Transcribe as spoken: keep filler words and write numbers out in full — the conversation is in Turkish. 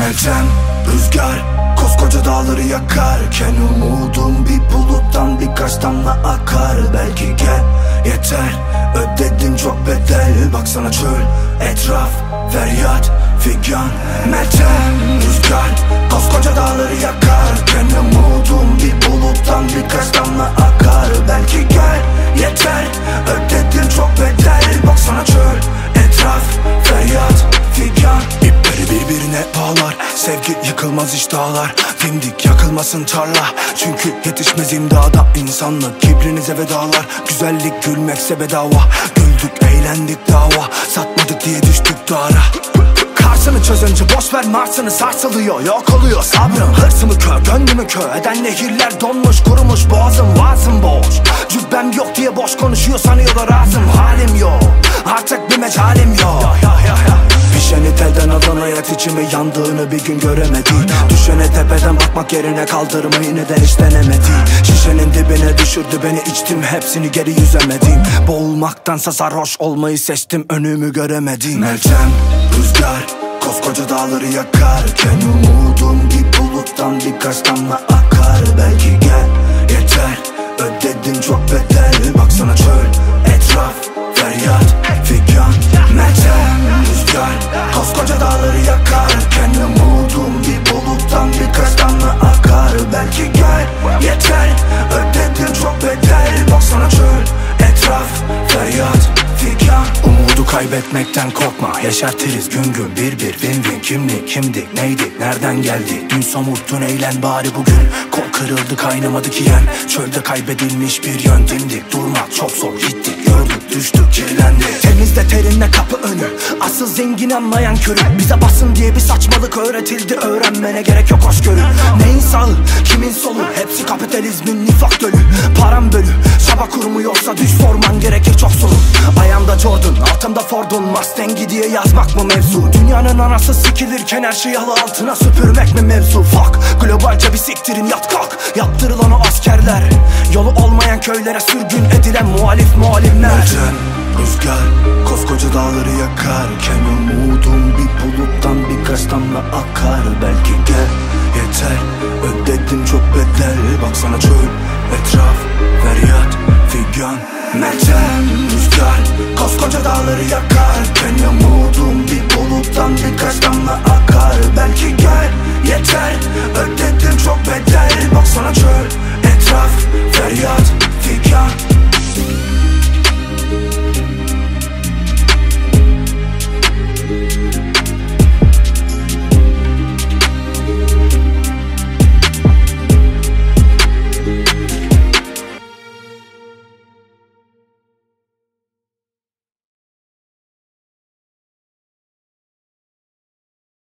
Meltem, rüzgar koskoca dağları yakarken umudum bir buluttan birkaç damla akar. Belki gel yeter, ödedin çok bedel. Baksana çöl, etraf, feryat, figan. Meltem, rüzgar koskoca dağları yakarken umudum bir buluttan birkaç damla akar. Belki gel yeter, ödedin çok bedel. Baksana çöl, etraf, feryat, figan. İpleri birbirine bağlar, sevgi yıkılmaz hiç dağlar. Dimdik yakılmasın tarla, çünkü yetişmez imdada. İnsanlık kibrinize vedalar, güzellik gülmekse bedava. Güldük eğlendik dava, satmadık diye düştük dara. Karşını çözünce boşver Mars'ını, sarsılıyor yok oluyor sabrım. Hırsımı kör, gönlümü kör eden nehirler donmuş kurumuş. Boğazım vaazım boş, cübbem yok diye boş konuşuyor sanıyorlar ağzım. Halim yok, artık bir mecalim yok. Pişeni telden alan hayat içimi yandığını bir gün göremedi. Düşene tepeden bakmak yerine kaldırmayı neden hiç denemedi. Şişenin dibine düşürdü beni, içtim hepsini geri yüzemedim. Boğulmaktansa sarhoş olmayı seçtim, önümü göremedim. Meltem, rüzgar koskoca dağları yakarken umudum bir buluttan birkaç damla akar. Belki gel yeter, ödedin çok bedel. Baksana çöl, etraf, feryat, figan. Meltem, rüzgar koskoca dağları yakarken umudum bir buluttan birkaç damla akar. Belki gel yeter, ödedin çok bedel. Baksana çöl, etraf, feryat, figan. Umudu kaybetmekten korkma, yaşartırız gün gün bir bir. Win win, kimlik kimdik neydik nereden geldi. Dün somurttun eğlen bari bugün. Kol kırıldı kaynamadı ki yen. Çölde kaybedilmiş bir yön, dimdik durmak çok zor. Gittik yorulduk düştük kirlendi. Temizle terinle kapı önü, asıl zengin anlayan körü. Bize basın diye bir saçmalık öğretildi, öğrenmene gerek yok hoşgörü. Neyin sağı kimin solu, hepsi kapitalizmin nifak dölü. Param bölü, şaba kurmuyorsa düş sorman gerekir çok soru. Ayağımda Jordan, altımda Ford'un Mustang'i diye yazmak mı mevzu? Dünyanın anası sikilirken her şeyi halı altına süpürmek mi mevzu? Fuck, globalce bir siktirin yat kalk. Yaptırılan o askerler, yolu olmayan köylere sürgün edilen muhalif mualimler. Meltem, rüzgar koskoca dağları yakarken umudum bir buluttan birkaç damla akar. Belki gel yeter, ödedin çok bedel. Baksana çöl, etraf, feryat, figan. Meltem, rüzgar koskoca dağları yakarken umudum bir buluttan birkaç damla akar. Belki gel yeter,